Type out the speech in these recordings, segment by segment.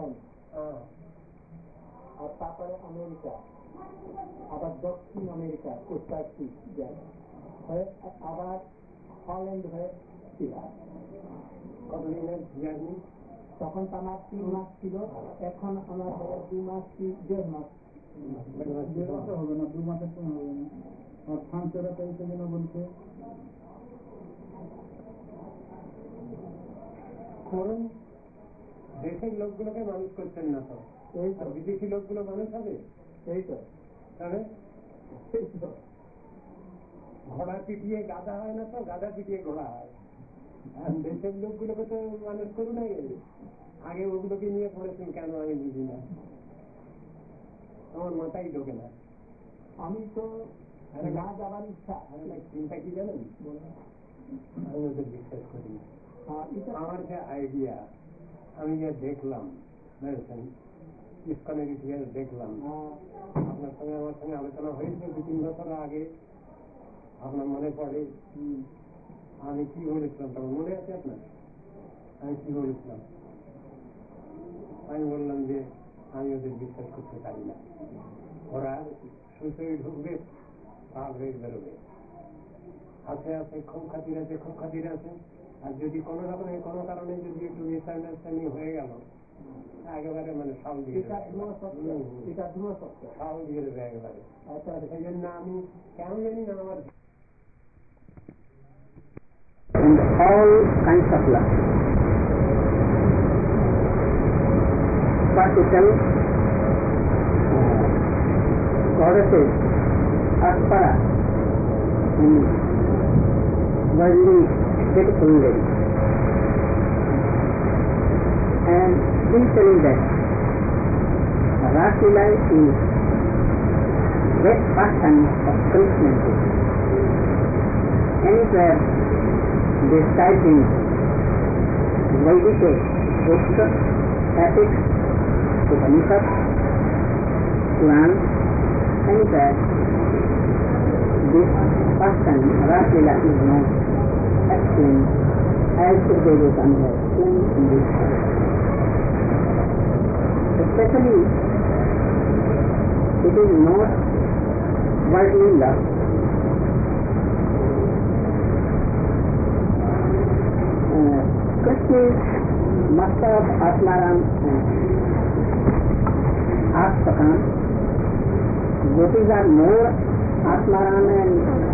আর তারপরে আমেরিকা, আবার দক্ষিণ আমেরিকা কয়েকটি জায়গা হয়ে, আবার হল্যান্ড হয়ে ছিল। কতদিনের জার্নি? তখন তো আমার 3 মাস ছিল, এখন আমার 2 মাস কি 1.5 মাস। 1.5 মাস হবে না, 2 মাসের সময় হবে না। আর ফ্রান্সেরা 23 দিনও বলছে। করুন, দেশের লোকগুলোকে মানুষ করছেন না তো, এই তো বিদেশি লোকগুলো মানুষ হবে। এই তো তাহলে ঘোড়া পিটিয়ে গাধা হয় না তো, গাধা পিটিয়ে ঘোড়া হয়। আর দেশের লোকগুলোকে তো মানুষ করুন না, আগে ওগুলোকে নিয়ে পড়েছেন কেন আমি বুঝি না, আমার মাথায় ঢোকে না। আমি তো না যাবার ইচ্ছা। চিন্তা কি জানেন, আমি ওদের বিশ্বাস করি। আমার যে আইডিয়া, আমি যে দেখলাম বুঝেছেন, ইস্কনের ইতিহাস দেখলাম, আপনার সঙ্গে আমার সঙ্গে আলোচনা হয়েছে 2-3 বছর আগে, আপনার মনে পড়ে আমি কি বলেছিলাম, তখন মনে আছে আপনার? আমি কি বলেছিলাম? আমি বললাম যে আমি ওদের বিশ্বাস করতে পারি না, ওরা সুতোয় ঢুকবে, পাল হয়ে বেরোবে, আছে আছে খুব খাতির আছে, খুব খাতির আছে। আর যদি কোনো রকমের কোনো কারণে যদি একটু মিসআন্ডারস্ট্যান্ডিং হয়ে গেল, একেবারে মানে সাল দিয়ে দেবে, সাল দিয়ে দেবে একেবারে। সেই জন্য আমি কেন জানি না আমার all kinds of love. Particle goddesses, Aspara, worldly beautiful lady, and we telling that Raslila is great passion of Krishna. Anywhere describing Vedic books, epics, Upanishads, Puran, anywhere this passion, Raslila, is not explained as Vivekananda has explained in this verse. Especially, it is not worldly love. Krishna is master of Atmaram and Aspakam. Gopis are more Atmaram and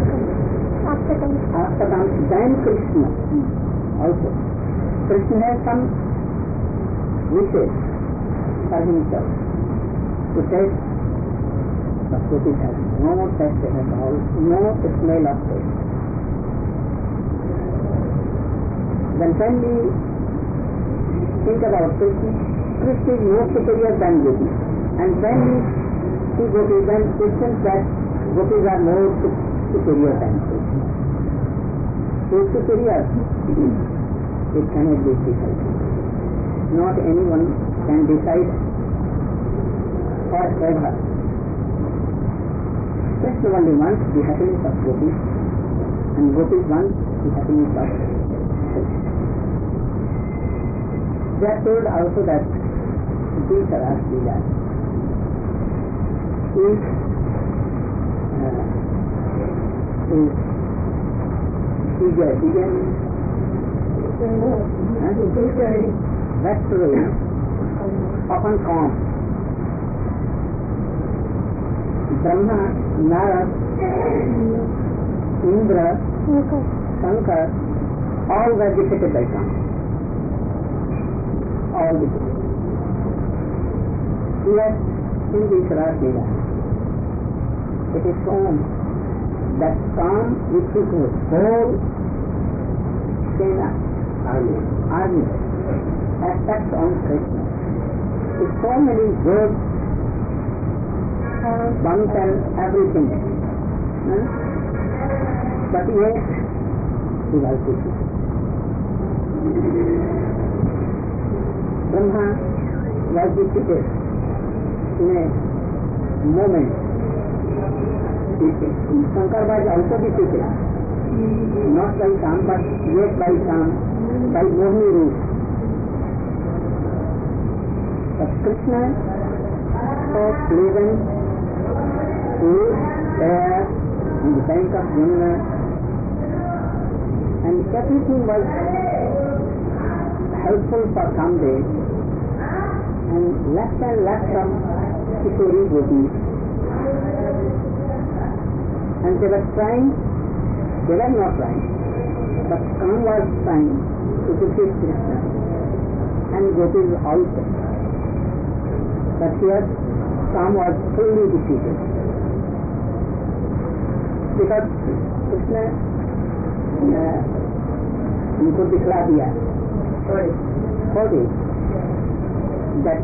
Aspakam than Krishna also. Krishna has some wishes for himself to taste, but Gopis have no taste at all, no smell of taste. Then when we think about Krishna, Krishna is more superior than Gopis. And when we see Gopis, then it seems that Gopis are more superior than Krishna. So superior, it cannot be decided. Not anyone can decide forever. Krishna only wants the happiness of Gopis, and Gopis wants the happiness of Krishna. They are told also that these are Raslila is vectory, often calm. Brahma, Narad, Indra, Shankar, all were defeated by calm. All defeated. Here in this Raslila, it is shown that calm which is the whole Sena army attacks on Krishna. With so many good guns and everything, but yet he was defeated. Brahma was defeated in a moment. Shankar was also defeated, not by Kam, but yet by Kam, by Mohini root. The But Krishna so pleasant, cool air on the bank of Yamuna, and everything was helpful for Kamdev, and left of Kishori gopis, and they were trying, they were not trying, but Kam was trying to defeat Krishna, and gopis also. But here Kam was fully defeated, because Krishna उनको दिखला दिया for this that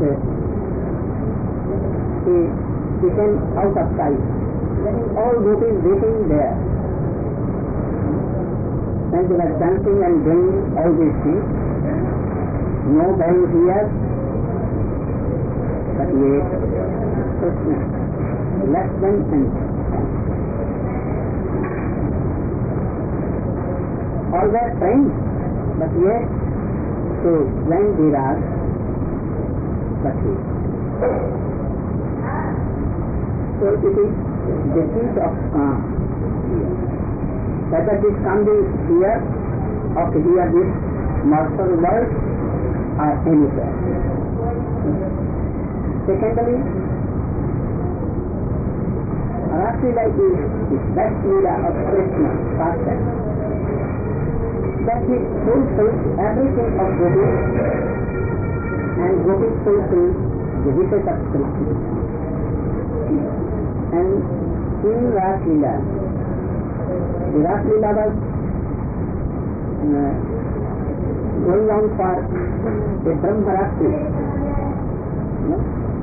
he became out of sight, letting all gopis waiting there, and they were dancing and doing all these things, no bell here, but yet Krishna left them and all were trying, but yet to blend Virat, but he. So it is the seat of Kam here. Whether this Kam is here or here this mortal world or anywhere. Secondly, Raslila is the best Leela of Krishna, pastime, that he fulfills everything of gopis, and gopis fulfill the wishes of Krishna. And in Raslila, the Raslila was going on for a Brahmaratri. No?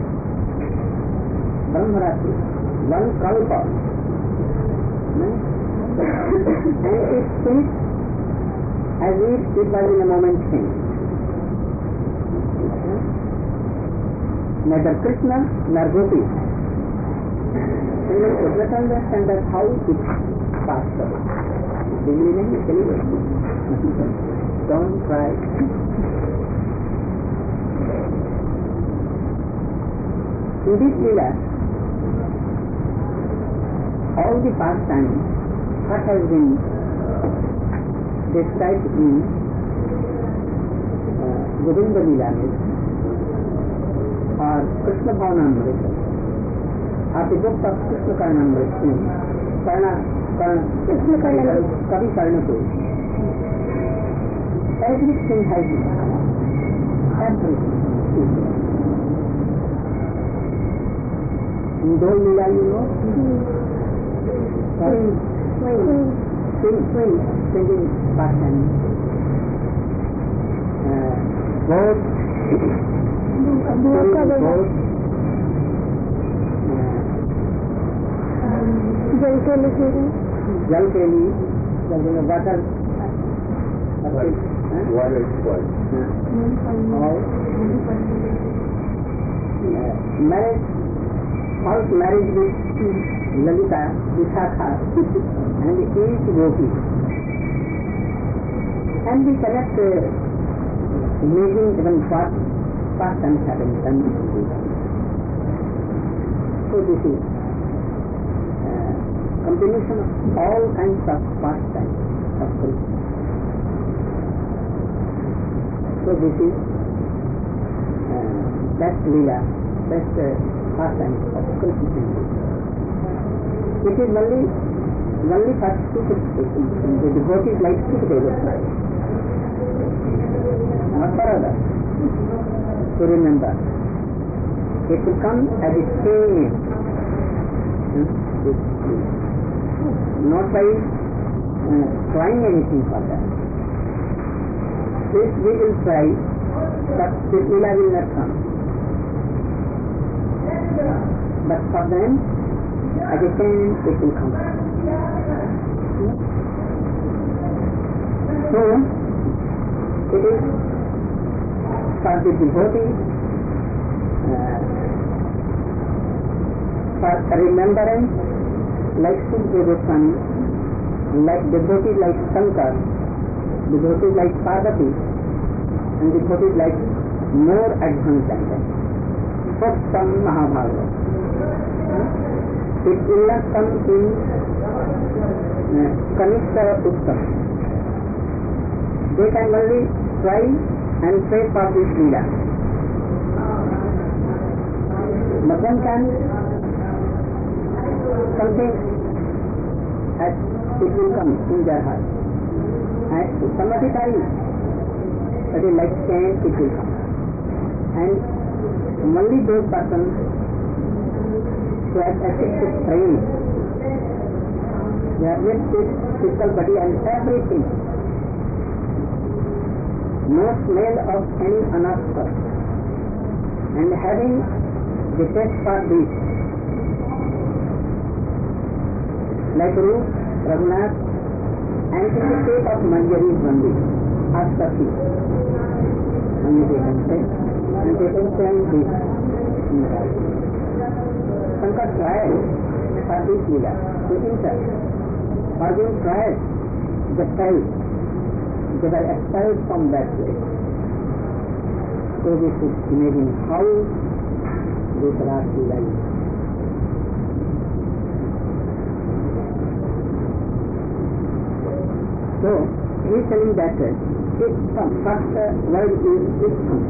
Brahmaratri, one kalpa. No? And it finished as if it was in a moment thing. Neither Krishna nor Gopi. Let us understand that how it passed away. Don't try. In this Leela, all the pastimes, what has been described in Govinda Leela or Krishna Bhavanamrita or the book of Krishna Karnamrita, Kavi Karnapur. Everything has been come out. Everything. In Dol Leela, you know? Singing pastime. Both Jal Keli, water. Water sport. Marriage, false marriage with Lalita, Vishakha, and each gopi. And we cannot imagine even what pastimes have been done. So this is combination of all kinds of pastimes of Krishna. So this is best Leela, best pastime of Krishna. It is only for stupid people. The devotees like stupid people. Not for others. To remember, it will come as a change. Not by trying anything for that. This we will try, but this Leela will not come. But for them, as a change, it will come. So, it is for the devotees, for remembrance, like Sukadeva Goswami, like devotees like Shankar, devotees like Parvati, and devotees like more advanced than them. Uttam Mahabharata. It will not come in Kanishta Uttam. They can only try and pray for this Leela. But one can something as it will come in their heart. At some other time, that is like change, it will come. And only those persons who have accepted training, they have with this physical body and everything, no smell of any anartha, and having the test for this, like Rup, Raghunath, and in the state of Manjari only, Astati, only they can say, and they can say this. Shankar tried for this Leela to enter, for being tried, the child, they were expelled from that place. So we should imagine how this Ras Leela is. So, he is telling that Iktham, first word is Iktham.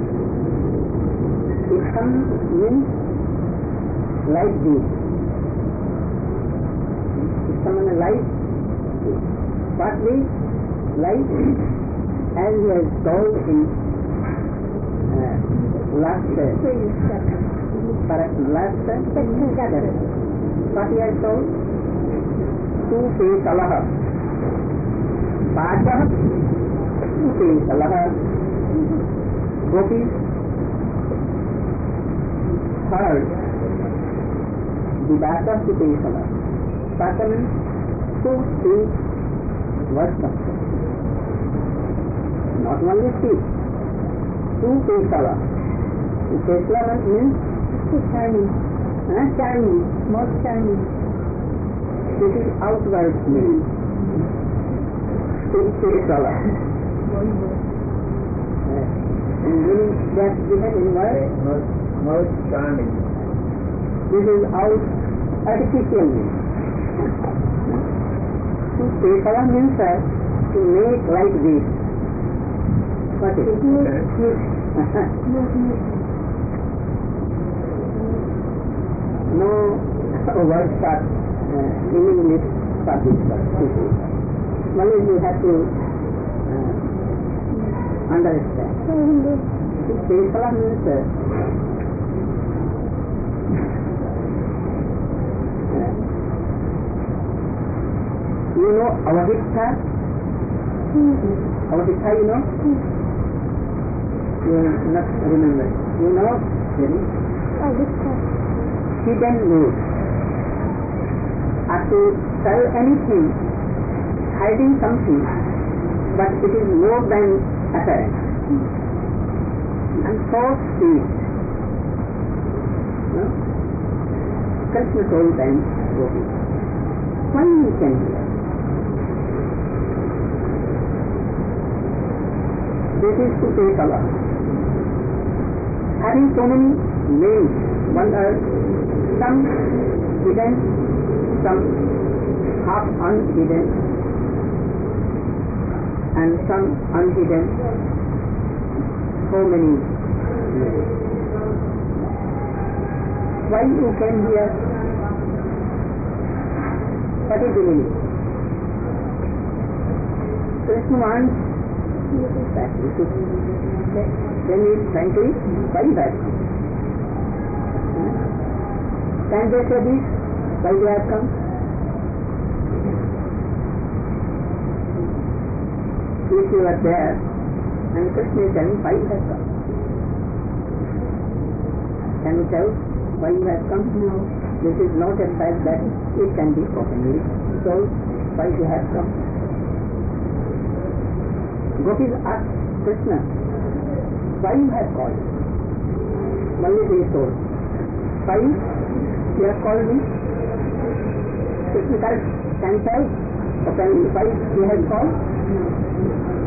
Iktham means like this. Iktham means like this. What means like, as he has told in last chapter. What he has told? Two-faced Allah. Bajah, two-faced Allah. Gopis, third, Vivasa, two-faced Allah. Second, two-faced worship. Not only speech, two-faced Allah. Two-faced Allah means shining, shining, more shining. This is outward meaning. Two-faced Allah. And meaning that given in word, Most charming. this is out artificial meaning. Two-faced Allah means to make like this. What is it? No words are in English for this word. Only you have to understand. Two-faced Allah means you know Avaditha? Avaditha, you know? You will not remember. You know? Avaditha. Hidden mood. Or to tell anything, hiding something, but it is more than apparent. And so sweet. No? Krishna told them, why you can hear? This is to take Allah. Having so many names, one earth, some hidden, some half unhidden, and some unhidden, so many names. Why you came here? What is the meaning? Krishna wants that you should tell me frankly, why that? Can they say this? Why they have come? If you are there, and Krishna is telling why you have come. Can you tell why you have come? No. This is not a fact that it can be openly told why you have come. Gopis asked Krishna, why you have called? Only they told, why you have called me? Krishna can tell openly why you have called?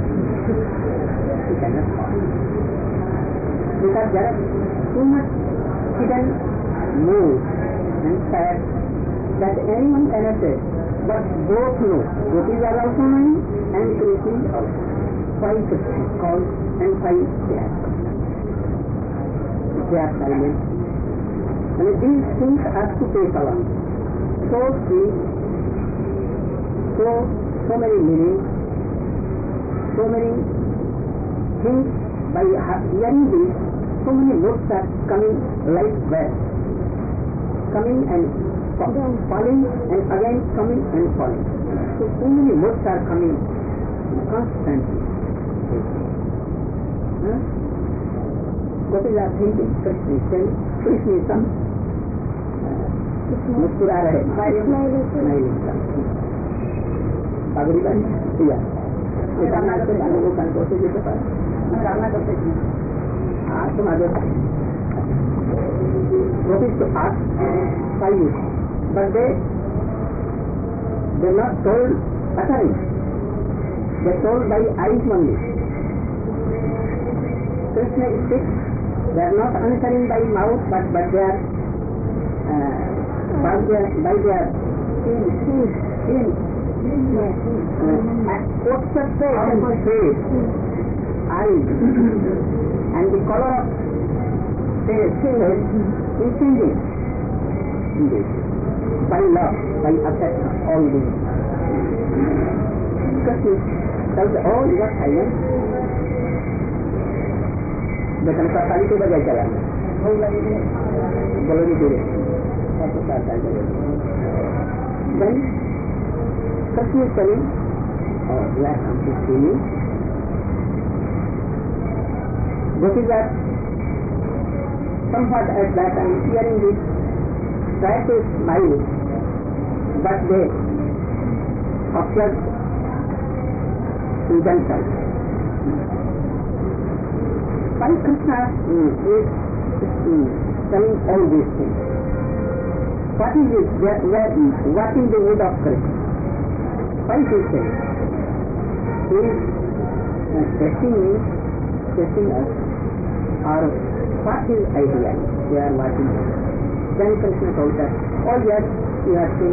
He cannot call. Because there are too much hidden mood and sad that anyone cannot say, but both know gopis are also mine and Krishna is also. Why Krishna is called and why they are called? They are silent. And these things are to take along. So sweet, so many meanings, so many things. By hearing this, so many notes are coming like that, coming and falling and again coming and falling. So many notes are coming constantly. Gopis are thinking Krishna is saying, Krishna is some मुस्कुरा रहे पगड़ी बन दिया वो control से जिसे पर तुम आगे Gopis to ask why you, but they not told uttering, they told by eyes only. Krishna is sick, they are not answering by mouth, but they are by their concentration face, eyes, and the color of face is changing by love, by affection, all these. Krishna tells all you are silent. Bukan sekali itu bagaimana jalan. Boleh dipilih. Then Krishna is telling, oh, you are come to see me. Gopis are somewhat at that time hearing this, try to smile, but they observe in themselves. Why Krishna is telling all these things? What is it? What is the mood of Krishna? Why is he saying? He is testing us, or what is idea? We are watching. Then Krishna told us, oh yes, you have seen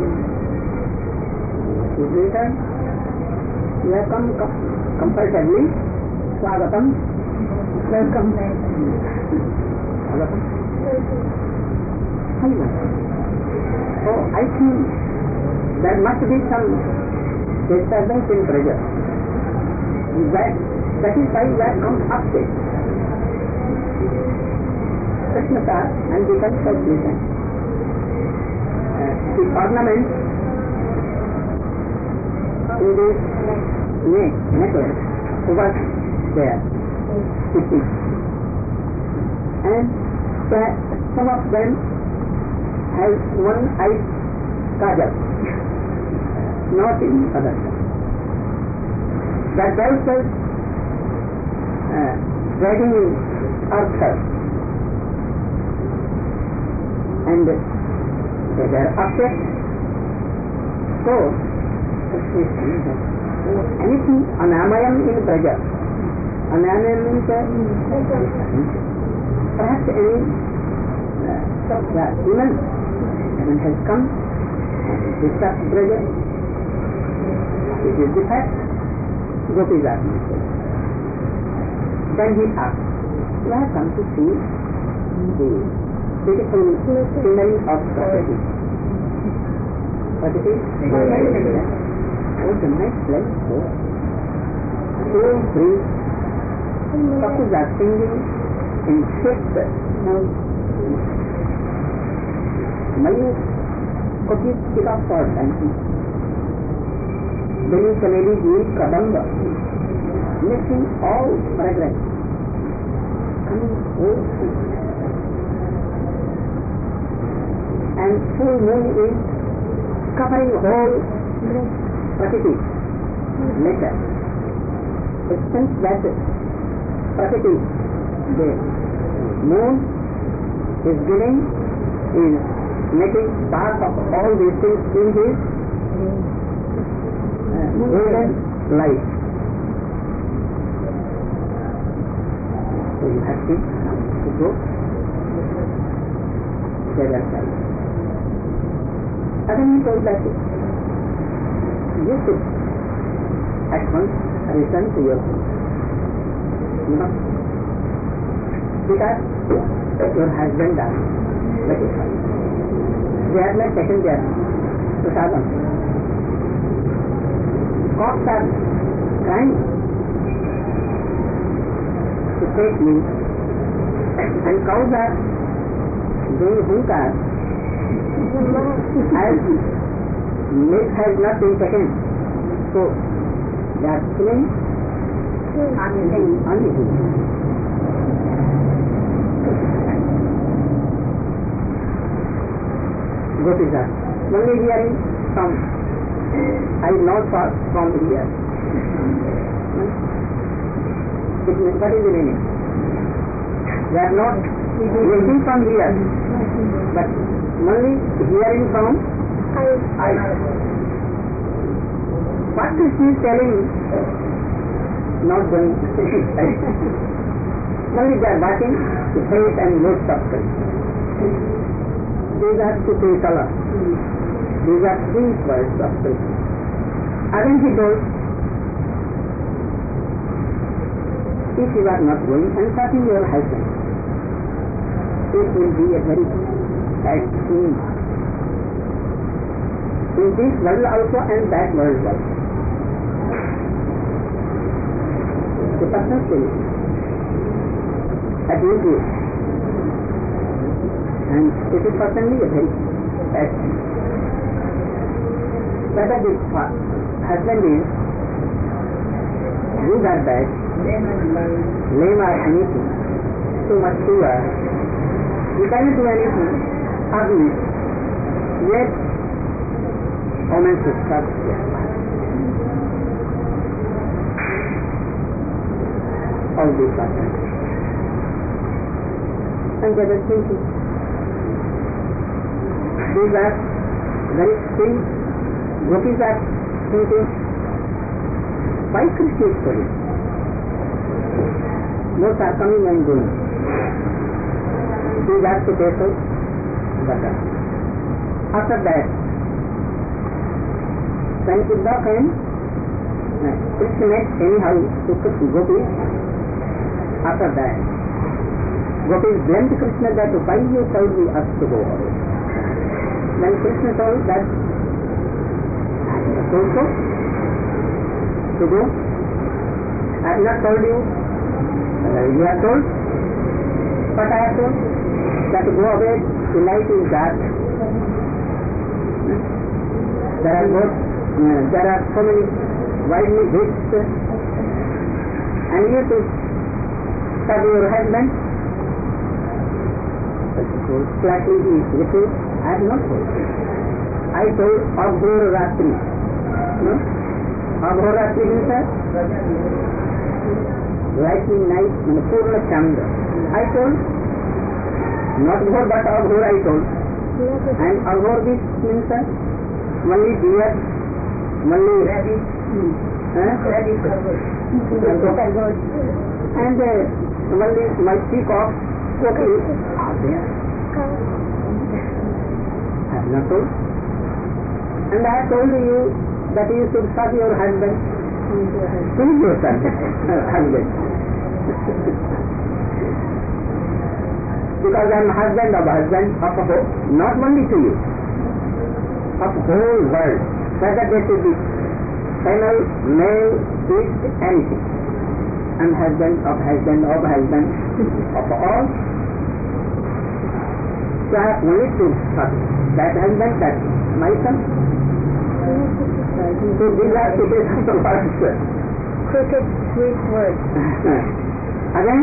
his return. You have come comfortably. Swagatam. Welcome. Swagatam. So I think there must be some disturbance in pressure. That is why we have come upstairs. Krishna and the concentration. The ornament in this necklace over there, and some of them has one eye kajal, not in other. That themselves dragging in earth, and they are objects. So anything anamayam in praja, anamayam means perhaps any demon has come and disturbed praja. It is the fact. Gopis are concerned. Then he asked, "You have come to see the beautiful scenery of Prakriti." What it is? Oh, the nice place, so free. Gopis are singing in fifth. Mayur Gopis pick up for dancing. Beni Chaneli Giri Kadamba, mixing all fragrance, coming whole sweet. And full moon is covering whole Prakriti, nature. It seems that Prakriti, the moon is making part of all these things in his golden light. So you have to go. their side. Again he told that you should at once return to your home. You know, because your husband are very fine. They are not taken their prasadam. Cocks are trying to take meat, and cows are doing hookah as milk has not been taken. So they are killing anything. Gopis are only hearing from I not far from here. What is the meaning? They are not listening from here, but only hearing from I. What Krishna is telling, not going only they are watching the face and words of Krishna. These are Sutesala. These are sweet words of Krishna. Again he told, if you are not going and talking your husband, it will be a very sad scene. In this world also and that world also. The person will abuse you. And it is certainly a very bad thing. Whether the husband is good or bad, lame or anything, too much poor, you cannot do anything, ugly, yet woman should trust their wife. All these are things. And they were thinking, these are very sweet. Gopis are thinking, why Krishna is telling? Both are coming and going. These are to take out butter. After that, when Uddhava came, Krishna met anyhow to Gopis. After that, Gopis blamed Krishna that why you told me us to go away. Then Krishna told that I told so to go. I have not told you. You have told. But I have told that to go away. The night is dark. There are so many widely hits, and you to serve your husband. Flatly he refused. I have not told. I told Abhor Ratri. No? Abhor Ratri means lightning night, Purna Chandra. I told, not Abhor but Abhor I told. And Abhor means only deer, only rabbit, and only my peacock, okay, are there. I have not told. And I have told you that you should serve your husband. Please your husband. Because I am husband of a whole, not only to you, of whole world, whether they should be female, male, beast, anything. I am husband of all. So I have only to serve that husband, that my son. So these are the words. Crooked, sweet words. Again,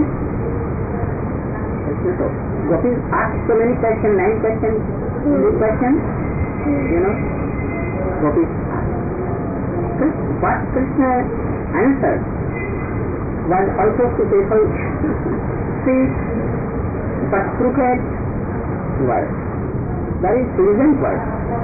Gopis asked so many questions, 9 questions, 2 questions, Gopis asked. What Krishna answered was also suitable, sweet, but crooked word. Very pleasant word.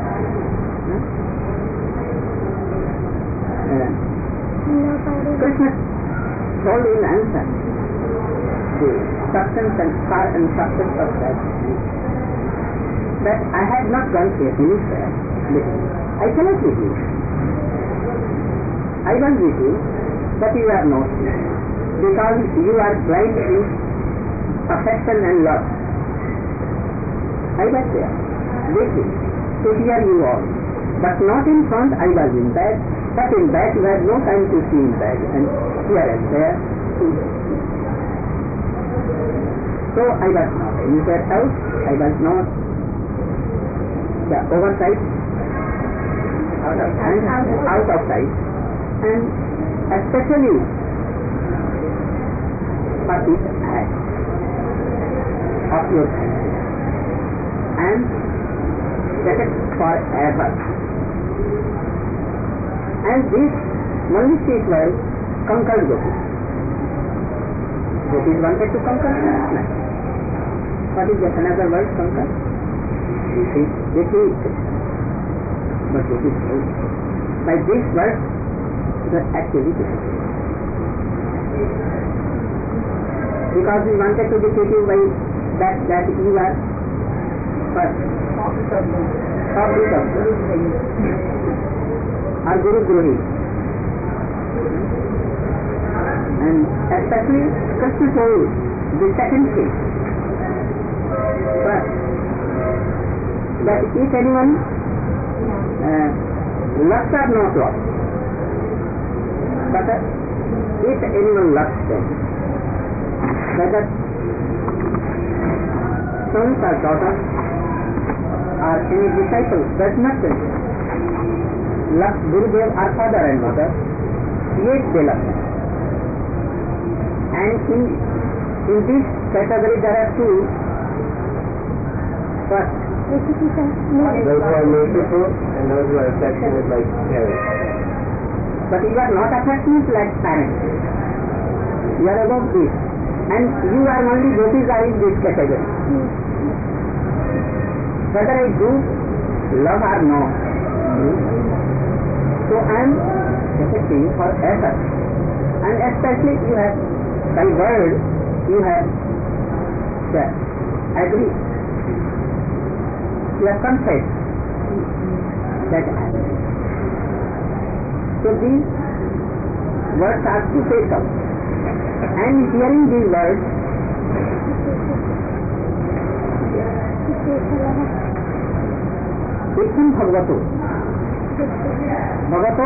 Krishna told in answer the substance and substance of that. that I have not gone anywhere. I cannot with you. I was with you, but you are not. Because you are blind in affection and love. I was there, with you, to hear you all. But not in front, I was in back. But in back, you had no time to see in back, and here and there. So I was not anywhere else. I was not oversight, out of sight, and especially for this act of your hand, and set it forever. And this only state was conquered Gopi. Gopi wanted to conquer Krishna. What is that another word, conquer? They say but Gopi says, by this word, the activity. Because we wanted to defeat you by that you are first. Or Guru Grohi. And especially Krishna told the second thing. First, that if anyone loves or not loves, but if anyone loves them, whether sons or daughters or any disciple does not love Gurudev or father and mother, yet they love them. And in this category there are two. First, those who are merciful and those who are affectionate like parents. But you are not affectionate like parents. You are above this. And you are only gopis are in this category. Whether I do love or not. So I am affecting forever. And especially you have, by word, you have agreed. You have confessed that I am. So these words are to take up. And hearing these words, Itam Bhagavato. Bhagavato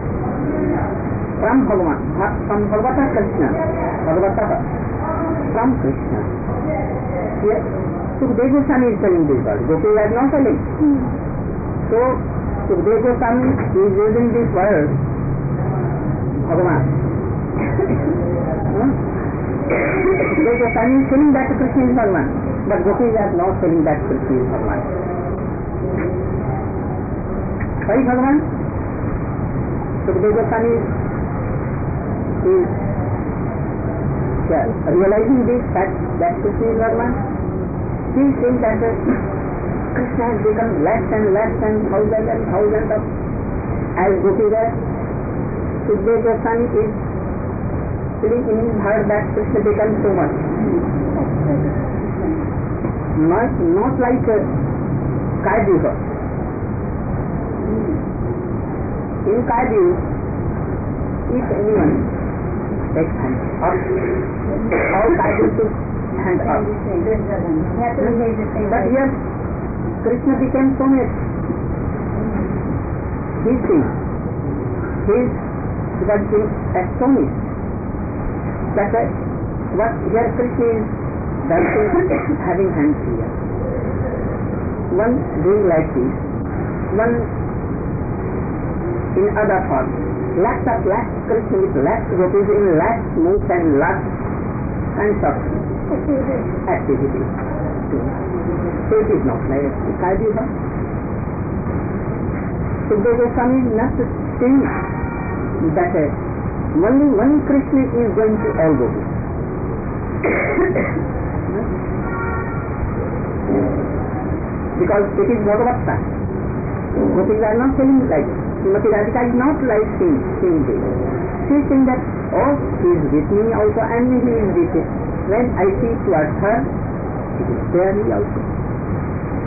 from Bhagavan, from Bhagavata Krishna. Bhagavata from Krishna. Here, Sukadeva Goswami is telling this word. Gopi was not telling. So, Sukadeva Goswami is using this word, Bhagavan. Sukadeva Goswami is telling that Krishna is Bhagavan. But Gopis are not telling that Krishna is Bhagavan. Why Bhagavan? Sukadeva Goswami is realizing this fact that Krishna is Bhagavan. He is saying that Krishna has become less and less and thousands of as Gopis are. Sukadeva Goswami is feeling in his heart that Krishna becomes so much. Not like Kaidyuga. In Kaidyuga, if anyone takes hand up, all Kaidyuga took hand up. But here, Krishna became so much. His thing, his was being astonished that what here Krishna is dancing, having hands here. One doing like this, one in other form. Lots of Krishna with lots gopis in lots moves and lots kinds of activities. So it is not like Kaidyuga. Sukadeva Goswami is not saying that only one Krishna is going to all gopis. Because it is Bhagavata. Gopis are not saying like this. Srimati Radhika is not like saying this. She is saying that, oh, he is with me also and he is with me. When I see towards her, it is there he also.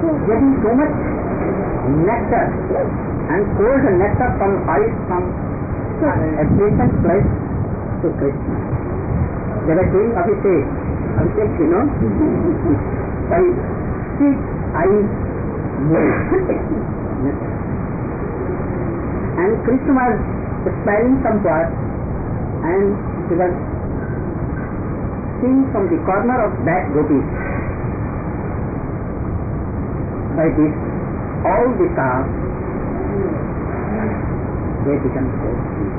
getting so much nectar and cold nectar from ice from a patient place to Krishna. They were doing Abhishek, you know, by sweet ice milk. And Krishna was smelling somewhat, and he was seeing from the corner of that gopi. By this, all the calves, they become so sweet.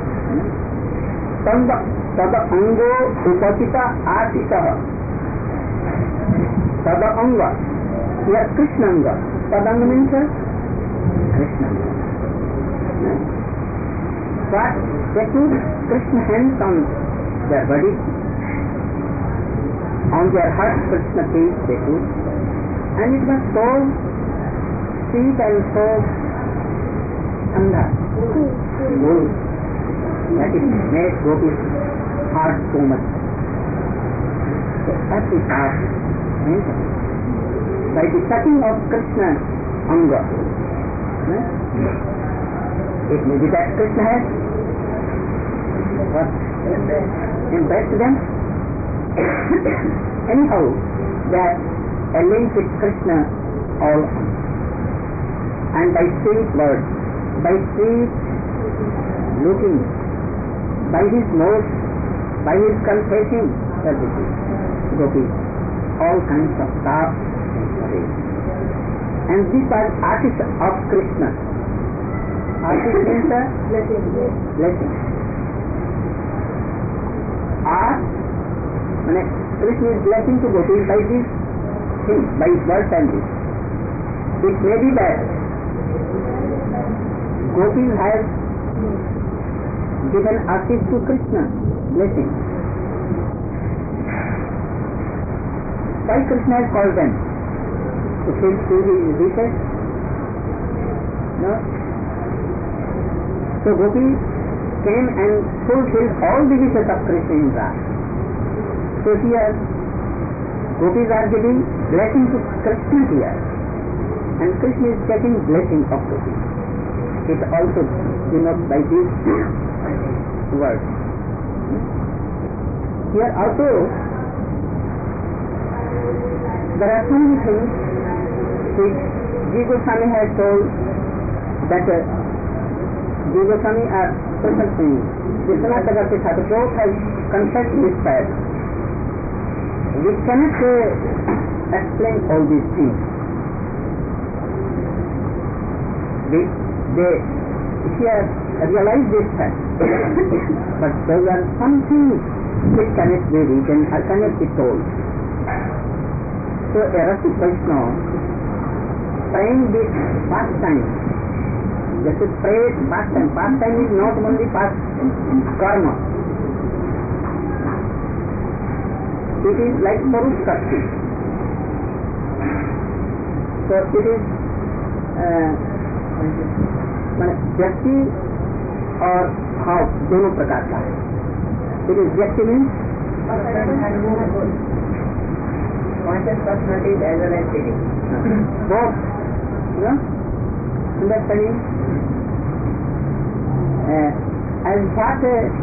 Tada ango upasita asitaha. Tada anga. Here Krishna anga. Tada anga means Krishna anga. But they put Krishna hands on their body, on their heart Krishna face they put, and it was so sweet and so tender, good, that it made Gopi's heart so much. So as we pass, by the touching of Krishna's anga, it may be that Krishna has what? Impressed them. Anyhow, that a link with Krishna all on. And by sweet words, by sweet looking, by his nose, by his confessing everything, Gopis, all kinds of stuff and these are artists of Krishna. Artist means the blessing. Art, Krishna is blessing to Gopis by these things, by his words and this. It may be that Gopis has given artists to Krishna, blessing. Why Krishna has called them? To fulfill his wishes? No? So Gopis came and fulfilled all the wishes of Krishna in Rasa. So here, Gopis are giving blessing to Krishna here, and Krishna is taking blessing of Gopis. It also denotes by these words. Here also, there are so many things which G. Goswami has told that G. Goswami are Prasad Singh, Vishwanath Chakravarti Thakur, both have confessed this fact. We cannot explain all these things. They here realize this fact, but there are some things which cannot be written or cannot be told. So a Rasik Vaishnava praying this pastime, this is praise pastime. Pastime is not only past karma. It is like Parush Shakti. So it is व्यक्ति और भाव दोनों प्रकार का है. It is व्यक्ति means conscious personalities as well as feeling. Both, you know, understanding as what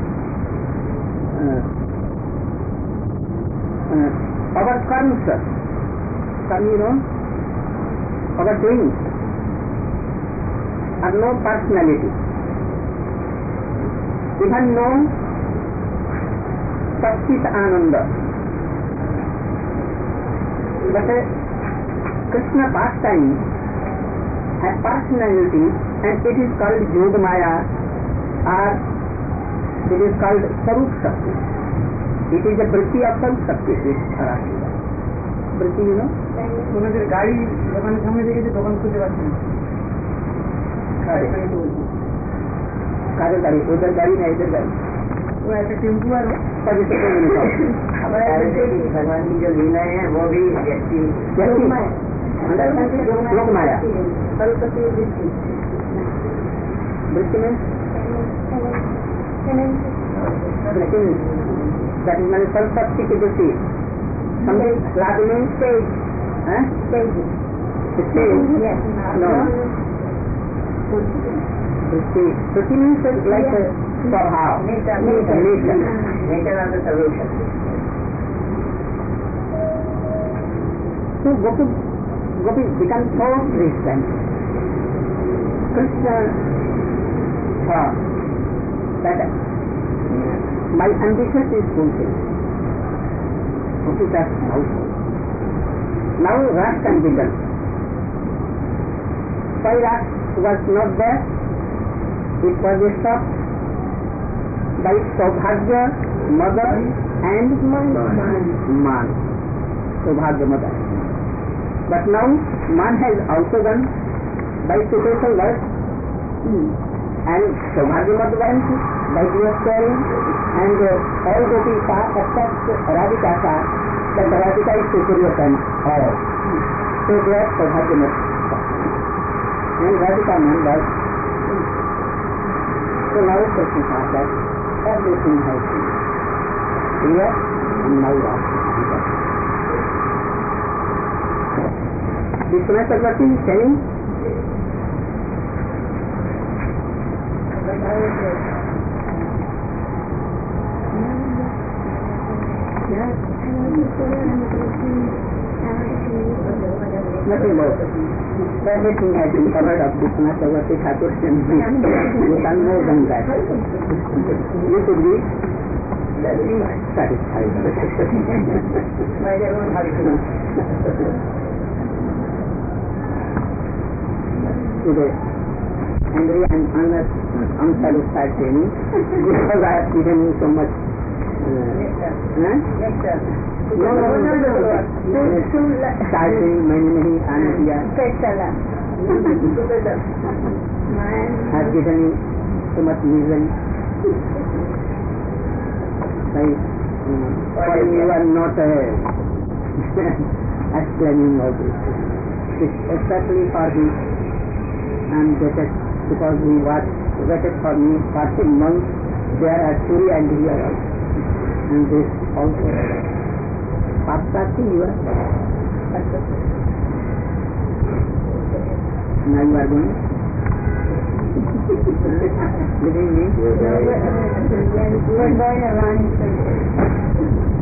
our karmas, you know, our doings are no personality. Even no Satchit Ananda. But Krishna pastime has personality, and it is called Yoga Maya, or it is called Sarup Shakti. It is a vritti of Sarup Shakti. Vritti, you know? ওনাদের গাড়ি দোকানের সামনে দেখেছে, দোকান খুঁজে পাচ্ছে না. कादर गाड़ी, उधर गाड़ी नहीं, इधर गाड़ी. वो ऐसे टेम्पू है भगवान की जो लीला है वो भी व्यक्ति लोक माया वृत्ति में मैंने सरस्वती की वृत्ति समझे. लाभ में stage Yes. No. Sruti means like Swabhav. Nature of the solution. So Gopis become so Christian. Krishna thought that my ambition is fulfilled. Gopis are now Ras can begin. Why Ras was not there? It was stopped by Saubhagya, mother and Man. Saubhagya, mother. But now Man has also gone by special words and Saubhagya mother went by way of caring, and all gopis are except Radhika are that Radhika is superior than all. So they are Saubhagya mother. And Radhika members. So now Krishna thought that everything has been clear and now Vishwanath Chakravarti is telling nothing about it. Everything has been covered up. Vishwanath Chakravarti Thakur and you can more than that. You should be satisfied. Today, angry and unsatisfied feeling because I have given you so much. Starting many aana diya. I have given you so much misery. Like, you are not explaining all this. Especially for the waited because we waited for me 14 months. There are Suri and here also. And this also. Papati, you are. Now you are going. Living me. You are going around.